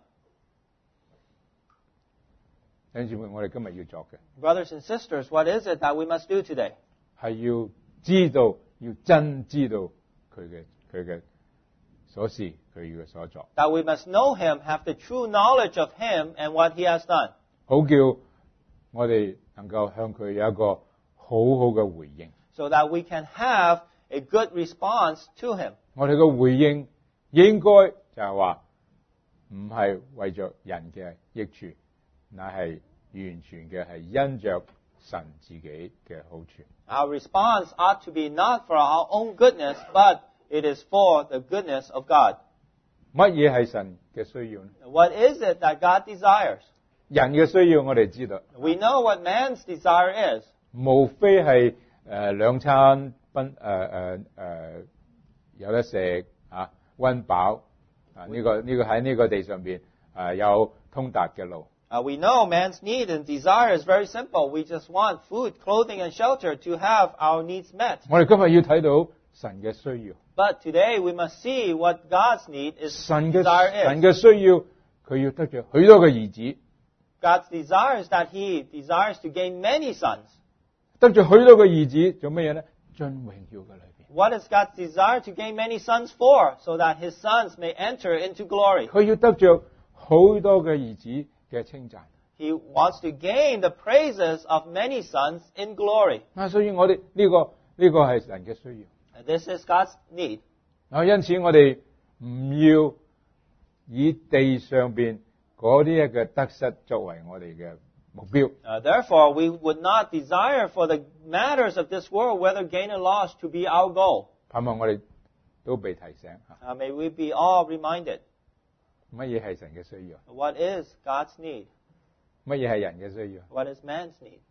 弟兄姊妹，我哋今日要作嘅 Brothers and sisters, what is it that we must do today? 係要知道，要真知道佢嘅佢嘅所事，佢嘅所作， That we must know Him, have the true knowledge of Him and what He has done, 好叫我哋能夠向佢有一個好好嘅回應。 so that we can have a good response to Him. 我哋嘅回應應該就係話，唔係為着人嘅益處，乃係完全嘅係因着神自己嘅好處。 Our response ought to be not for our own goodness, but it is for the goodness of God. 乜嘢係神嘅需要呢？ What is it that God desires? 人嘅需要我哋知道， We know what man's desire is. 無非係誒兩餐賓誒誒誒有得食啊，溫飽啊，呢、個呢、個喺呢個地上邊啊有通達嘅路。 Uh, we know man's need and desire is very simple. We just want food, clothing, and shelter to have our needs met. 我哋今日要睇到神嘅需要， But today we must see what God's need is, 神嘅 desire 神 is. 嘅需要，佢要得着許多嘅兒子， God's desire is that He desires to gain many sons. 得着許多嘅兒子做乜嘢呢？進榮耀嘅裏邊， What is God's desire to gain many sons for? So that His sons may enter into glory. 佢要得着好多嘅兒子嘅稱讚。 He wants to gain the praises of many sons in glory. 啊，所以我哋呢、個呢、個係神嘅需要。 And this is God's need. 啊，因此我哋唔要以地上邊嗰啲嘅得失作為我哋嘅目標。 Uh, therefore, we would not desire for the matters of this world, whether gain or loss, to be our goal. 盼望我哋都被提醒嚇， Uh, may we be all reminded. 乜嘢係神嘅需要， What is God's need? 乜嘢係人嘅需要， What is man's need?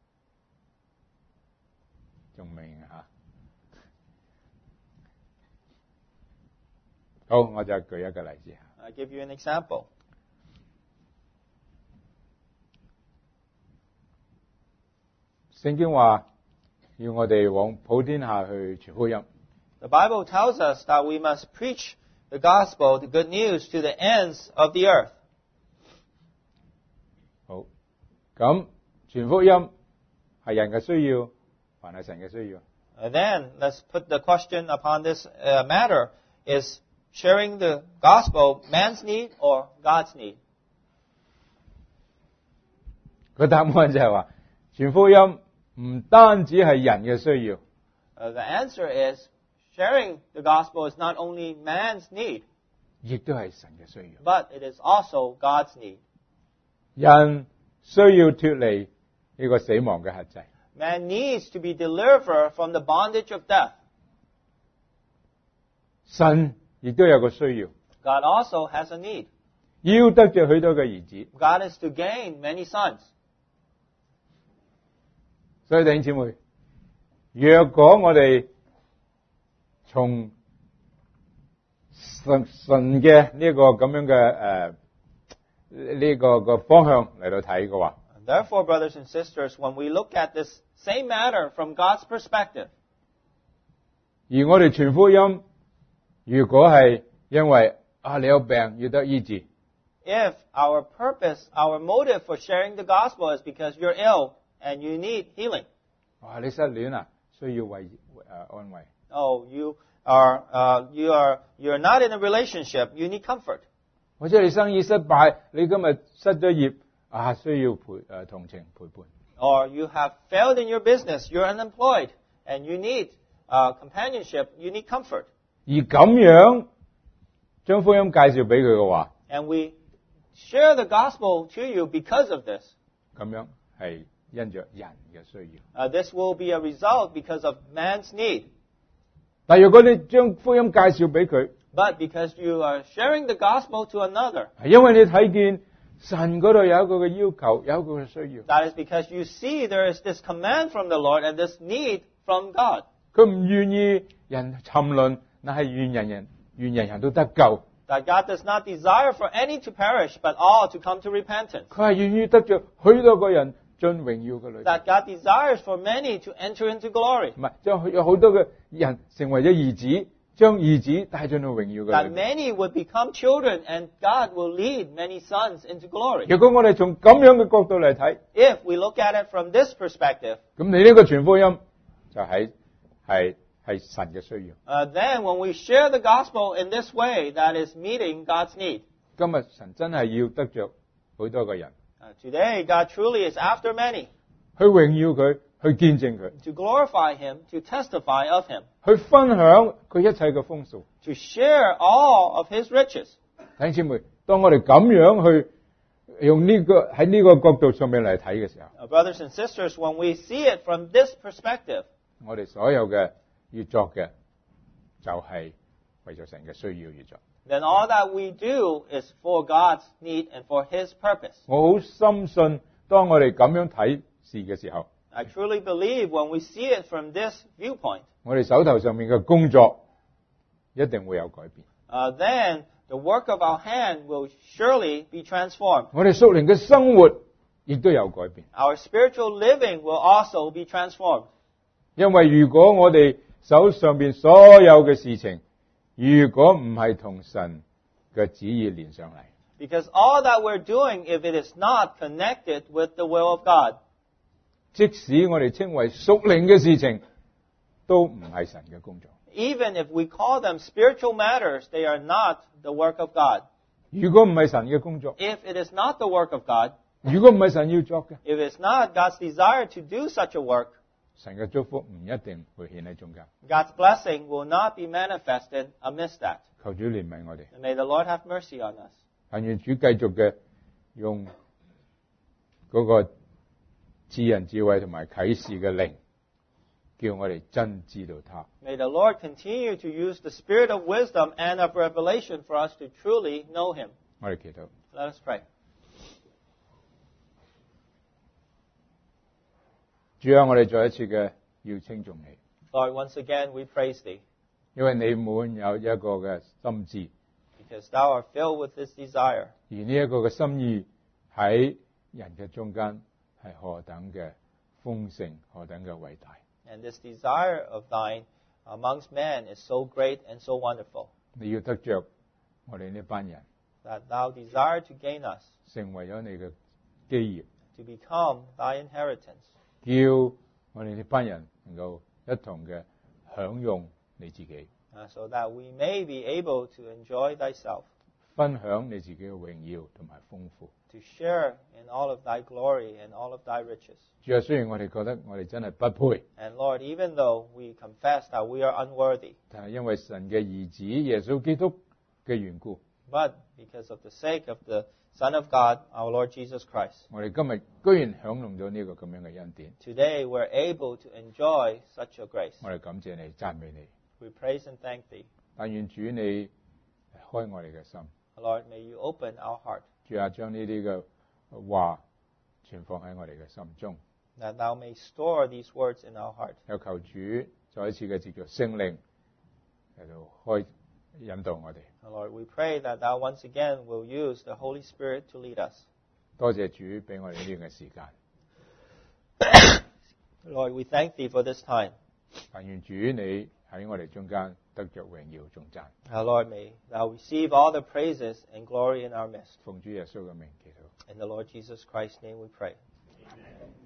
仲明嚇？好，我就舉一個例子嚇。 I'll give you an example. 聖經話要我哋往普天下去傳福音。 The Bible tells us that we must preach the gospel, the good news, to the ends of the earth. 好，咁傳福音係人嘅需要，還係神嘅需要？ And then, let's put the question upon this uh, matter. Is sharing the gospel man's need or God's need? 個答案就係話，傳福音唔單止係人嘅需要， Uh, the answer is, sharing the gospel is not only man's need, 亦都係神嘅需要。 but it is also God's need. 人需要脫離呢個死亡嘅轄制， Man needs to be delivered from the bondage of death. 神亦都有個需要， God also has a need. 要得着許多嘅兒子。 God is to gain many sons. 所以弟兄姊妹，若果我哋從神神嘅呢個咁樣嘅誒呢個個方向嚟到睇嘅話， Therefore, brothers and sisters, when we look at this same matter from God's perspective, 而我哋傳福音，如果係因為啊你有病要得醫治， if our purpose, our motive for sharing the gospel is because you're ill and you need healing, 哇你失戀啊，需要慰誒、呃、安慰， oh, you are, uh, you are, you're not in a relationship, you need comfort. 或者你生意失敗，你今日失咗業啊，需要陪誒、呃、同情陪伴。 Or you have failed in your business, you're unemployed, and you need uh, companionship, you need comfort. 而咁樣將福音介紹俾佢嘅話， and we share the gospel to you because of this, 咁樣係因着人嘅需要。 uh, this will be a result because of man's need. 但如果你將福音介紹俾佢， But because you are sharing the gospel to another, 係因為你睇見神嗰度有一個嘅要求，有一個嘅需要， that is because you see there is this command from the Lord and this need from God. 佢唔願意人沉淪，乃係願人人願人人都得救。 That God does not desire for any to perish, but all to come to repentance. 佢係願意得着許多個人進榮耀嘅裏邊， That God desires for many to enter into glory. 唔係將有好多嘅人成為咗兒子，將兒子帶進到榮耀嘅 That 裏邊。 many would become children and God will lead many sons into glory. 如果我哋從咁樣嘅角度嚟睇， If we look at it from this perspective, 咁你呢個傳福音就係係係神嘅需要。 uh, then when we share the gospel in this way, that is meeting God's need. 今日神真係要得着好多個人 Uh, today, God truly is after many 去榮耀佢，去見證佢， to glorify Him, to testify of Him, 去分享佢一切嘅豐富。 to share all of His riches. 弟兄姊妹，當我哋咁樣去用呢、個喺呢個角度上面嚟睇嘅時候， Uh, brothers and sisters, when we see it from this perspective, 我哋所有嘅要作嘅就係為咗神嘅需要而作。 then all that we do is for God's need and for His purpose. 我好深信，當我哋咁樣睇事嘅時候， I truly believe when we see it from this viewpoint, 我哋手頭上面嘅工作一定會有改變。 uh, then the work of our hand will surely be transformed. 我哋屬靈嘅生活亦都有改變。 Our spiritual living will also be transformed. 因為如果我哋手上邊所有嘅事情，如果唔係同神嘅旨意連上嚟， Because all that we're doing, if it is not connected with the will of God, 即使我哋稱為屬靈嘅事情，都唔係神嘅工作。 even if we call them spiritual matters, they are not the work of God. 如果唔係神嘅工作， If it is not the work of God, 如果唔係神要作嘅， if it's not God's desire to do such a work, 神嘅祝福唔一定會顯喺中間。 God's blessing will not be manifested amidst that. 求主憐憫我哋， And may the Lord have mercy on us. 但願主繼續嘅用嗰個智人智慧同埋啟示嘅靈，叫我哋真知道他。 May the Lord continue to use the spirit of wisdom and of revelation for us to truly know Him. 我哋祈禱。 Let us pray. 主啊，我哋再一次嘅要稱頌你， Lord, once again we praise Thee, 因為你滿有一個嘅心志， because Thou art filled with this desire. 而呢一個嘅心意喺人嘅中間係何等嘅豐盛，何等嘅偉大。 And this desire of Thine amongst men is so great and so wonderful, 你要得着我哋呢班人， that Thou desire to gain us, 成為咗你嘅基業， to become Thy inheritance, 叫我哋呢班人能夠一同嘅享用你自己， uh, so that we may be able to enjoy Thyself, 分享你自己嘅榮耀同埋豐富。 to share in all of Thy glory and all of Thy riches. 主啊，雖然我哋覺得我哋真係不配， And Lord, even though we confess that we are unworthy, 但係因為神嘅兒子耶穌基督嘅緣故， but because of the sake of the Son of God, our Lord Jesus Christ, 我哋今日居然享用咗呢個咁樣嘅恩典， today we're able to enjoy such a grace. 我哋感謝你，讚美你。 We praise and thank Thee. 但願主你開我哋嘅心， Lord, may You open our heart, 主啊，將呢啲嘅話存放喺我哋嘅心中。 that Thou may store these words in our heart. 有求主再一次嘅藉着聖靈嚟到開引導我哋。 Lord, we pray that Thou once again will use the Holy Spirit to lead us. 多謝主俾我哋呢段嘅時間。 Lord, we thank Thee for this time. 但願主你喺我哋中間得着榮耀頌讚。 Our Lord, may Thou receive all the praises and glory in our midst. 奉主耶穌嘅名祈禱。 In the Lord Jesus Christ's name we pray. Amen.